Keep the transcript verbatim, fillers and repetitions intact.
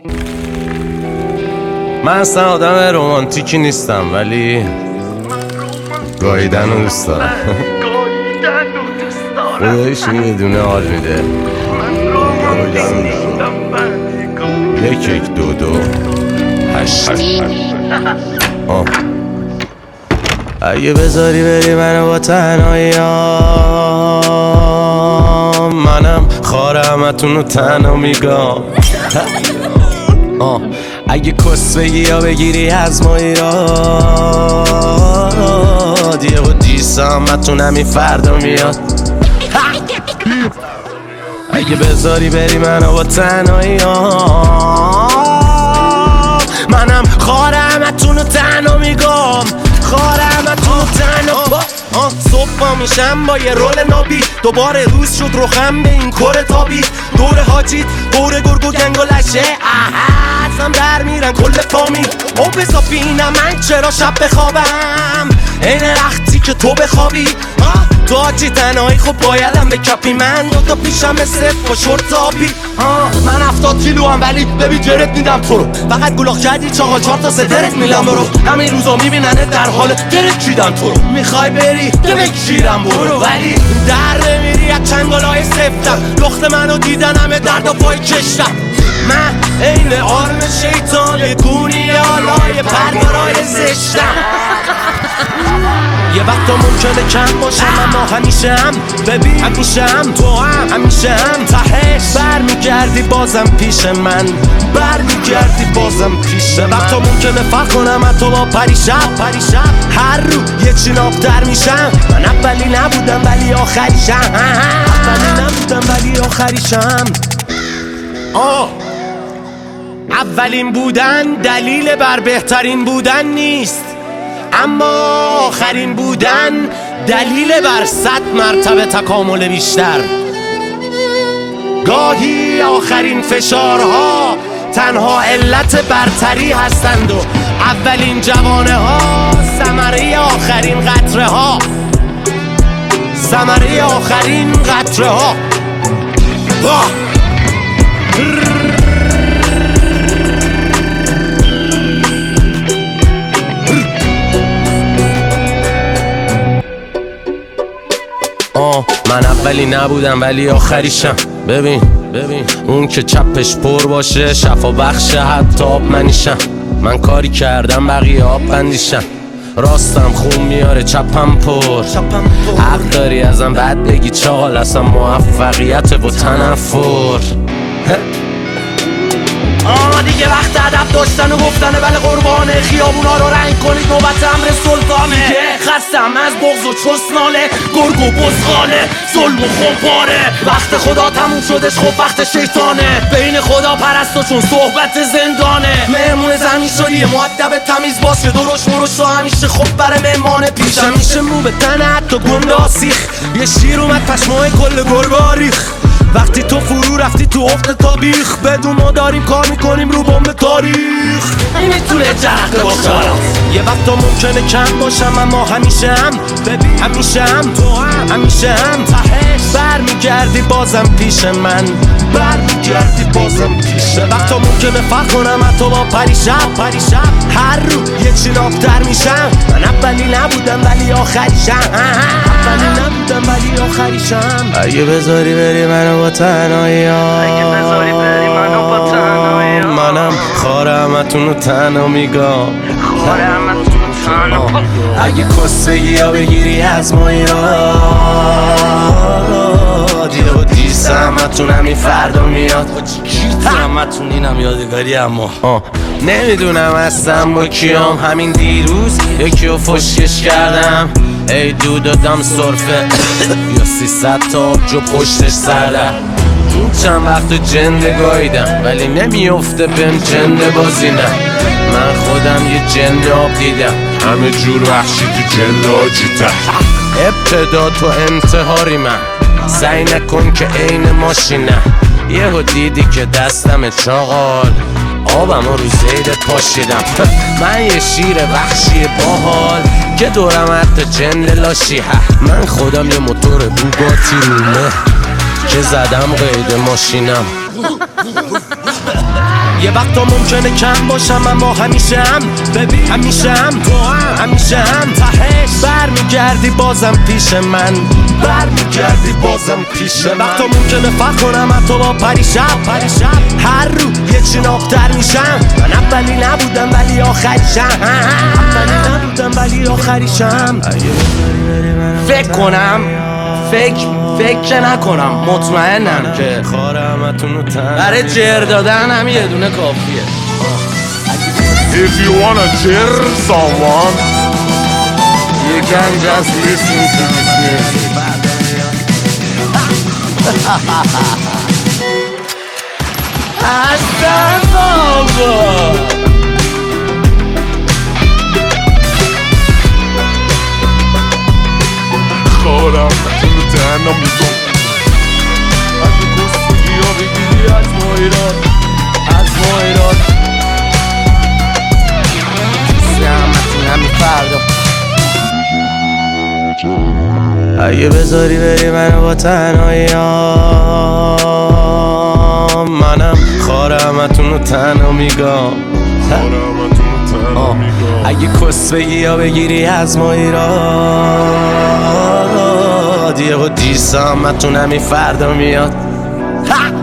من اصلا آدم رومانتیکی نیستم ولی گاییدن رو دوست دارم. خدایش یه دونه حال میده. یک یک دو دو هشت آه. اگه بذاری بری منو با تنهاییام، منم خار همتون رو تنها میگم. اگه کس بگی یا بگیری از ما ایراد، یه با دیسم همتون همین فردا میاد. اگه بذاری بری منو با تنهاییام، منم خار همتون رو تنها میگم. خار همتون رو تنها آه صبح با میشم با یه رول نابی، دوباره روز شد روخم به این کره تابی. دور حاجیت دور گرگ و گنگ و لشه، ازم در میرن کل فامیل. او بزا بینم من چرا شب بخوابم این وقتی که تو بخوابی. تو حاجی تنهایی خب بایدم به کپی، من دوتا پیشم صف با شورت آبی. من هفتاد کیلو هم ولی ببین جرت میدم تو رو، فقط گلاخ کردی چاقال چار تا سدرت میلم برو. همین روزا میبیننه در حال درت چیدن تو رو، میخوای بری بکشیرم برو ولی در نمیری از چنگالای سفتم. لخت منو دیدن همه درد و پای کشتم. من این آرم شیطان یه گونی آلای پرگارای زشتم. یه وقتا ممکنه کم باشم اما همیشه هم ببین همیشه هم تو هم همیشه هم تهش برمیگردی بازم پیش من، برمیگردی بازم پیش من. وقتا ممکنه فرق کنم حتی با پریشب پریشب هر رو یه چی نابتر میشم. من اولی نبودم ولی آخریشم، اولی نبودم ولی آخریشم. آه اولین بودن دلیل بر بهترین بودن نیست، اما آخرین بودن دلیل بر صد مرتبه تکامل بیشتر. گاهی آخرین فشارها تنها علت برتری هستند و اولین جوانه ها ثمره آخرین قطره ها، ثمره آخرین قطره ها. آه من اولی نبودم ولی آخریشم. ببین ببین اون که چپش پر باشه شفا بخشه حتی آب منیشم. من کاری کردم بقیه آب بندیشم، راستم خون میاره چپم پر. حق داری ازم بد بگی چال، اصلا موفقیت با تنفر. آه دیگه وقت ادب داشتن و گفتنه ولی قربانه خیابونا رو رنگ کنید نوبت امر سلطانه. دیگه خستم از بغض و چسناله گرگ و بزغاله ظلم و خمپاره. وقت خدا تموم شدش خب وقت شیطانه، بین خدا پرستو چون صحبت زندانه. مهمون زمین شدی یه مؤدب تمیز باشه، درش مرش رو همیشه خب برای مهمانه پیشم میشه مو به تنه حتی گنده آسیخ. یه شیر اومد پشمای کل گرگا ریخ، وقتی تو فرو رفتی تو افت تابیخ. بدون ما داریم کار میکنیم رو بمب تاریخ، این میتونه جرقه باشه. یه وقتا ممکنه کم باشم اما همیشه هم ببین همیشه هم تو هم همیشه هم تهش برمیگردی بازم پیش من، برمیگردی بازم پیش من. وقتا ممکنه فرق کنم حتی با پریشب پریشب هر رو یه چی نابتر میشم. من اولی نبودم ولی آخریشم، اولی نبودم ولی آخریشم. اگه بذاری بری منو با تنهاییام، اگه بذاری بری منو با تنهاییام، منم خار همتون رو تنها میگم. خار همتون رو تنها. اگه کس بگی یا بگیری از ما ایراد، یه با دیس همتون همین فردا میاد. کیت همتون اینم یادگاری اما نمیدونم هستم با کیام. همین دیروز یکی رو فشکش کردم، ای دو دادم صرفه یا سیصد تا آبجو پشتش سردم. این چند وقت جنده گاییدم ولی نمیافته بهم جنده بازی نه. من خودم یه جنده آب دیدم، همه جور وحشی تو جنده آجیتم. ابتدا تو انتحاری من سعی نکن که عین ماشینم. یهو دیدی که دستم چاقال آبم رو زیدت پاشیدم. من یه شیر وحشی باحال که دورم حتی جنده لاشی. من خودم یه موتور بوگاتی رومه که زدم قید ماشینم. یه وقتا ممکنه کم باشم اما همیشه هم ببین همیشه هم تو هم همیشه هم تهش برمیگردی بازم پیش من برمیگردی بازم پیش من. یه وقتا ممکنه فقر کنم حتی با پریشب پریشب هر رو یه چناق‌تر میشم. من اولی نبودم ولی آخریشم اولی نبودم ولی آخریشم. فکر کنم فکر فکر نکنم مطمئنم که برای جر دادن هم یه دونه کافیه. If you wanna cheer someone, You can just listen to this music. Hasta baba. خودم تو تنها میگم اگه کسکی ها بگیری از ما ایران از ما ایران زحمتون همی فردا اگه بذاری بری منو با تنهایی ها منم خارمتون رو تنها میگم. اگه کس بگی یا بگیری از ما ایران یه و دیر سامتون همی فردا میاد.